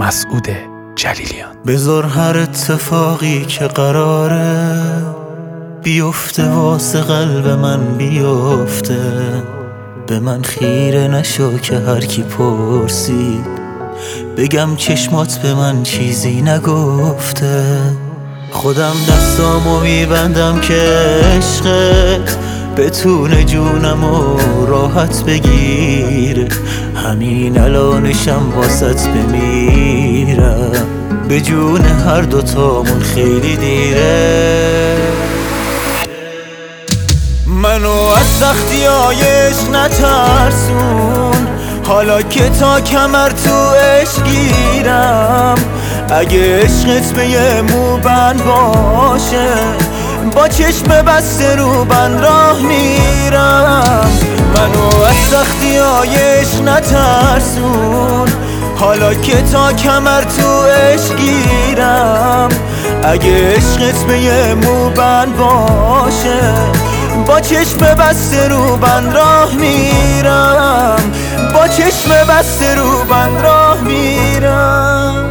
مسعود جلیلیان. بذار هر اتفاقی که قراره بیفته واسه قلب من بیفته، به من خیره نشو که هر کی پرسید بگم چشمات به من چیزی نگفته. خودم دستامو میبندم که عشقت بتونه جونمو راحت بگیره، همین الانشم واسط بمیرم، به جون هر دوتامون خیلی دیره. منو از سختی‌های عشق نترسون، حالا که تا کمر تو عشق گیرم، اگه عشقت به یه موبند باشه با چشم بسته رو بند راه میرم. منو از سختی‌های عشق نترسون، حالا که تا کمر تو عشق گیرم، اگه عشقت به یه موبند باشه با چشم بسته رو بند راه میرم، با چشم بسته رو بند راه میرم.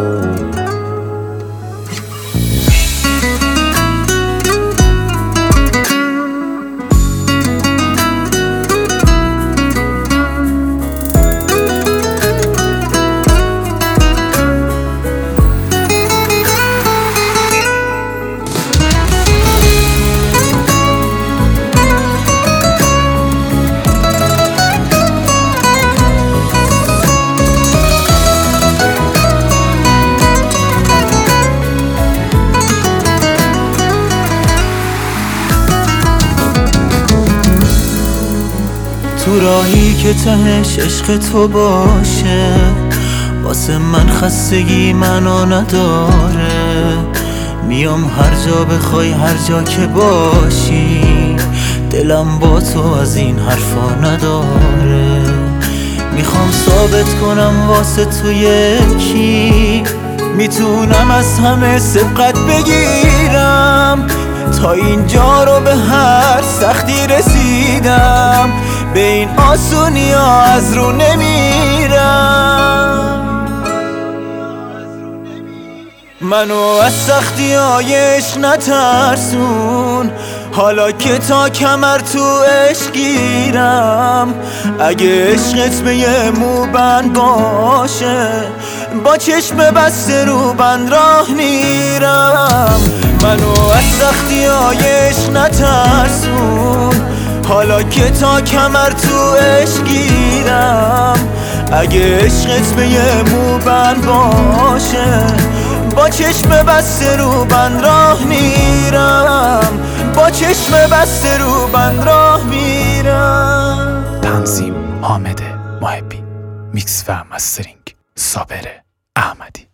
تو راهی که تهش عشق تو باشه، واسه من خستگی منو نداره، میام هر جا بخوای هر جا که باشی، دلم با تو از این حرفا نداره. میخوام ثابت کنم واسه تو یکی میتونم از همه سبقت بگیرم، تا اینجا رو به هر سختی رسیدم، به این آسونی ها از رو نمیرم. منو از سختی های عشق نترسون، حالا که تا کمر تو عشق گیرم، اگه عشقت به یه موبند باشه با چشم بسته رو بند راه میرم. منو از سختی های عشق نترسون، حالا که تا کمر تو عشق گیرم، اگه عشقت به یه موبند باشه با چشم بسته رو بند راه میرم، با چشم بسته رو بند راه میرم. تنظیم حامد محبی، میکس و مسترینگ صابر احمدی.